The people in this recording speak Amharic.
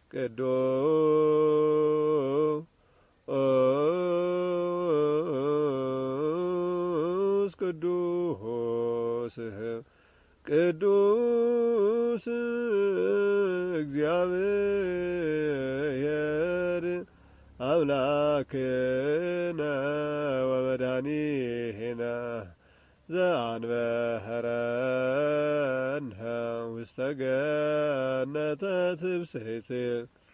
ቅዱስ ቅዱስ ቅዱስ እግዚአብሔር አምላክነ ወመድኃኒነ ዘአንበረነ ውስተ ገነተ ትብስሕት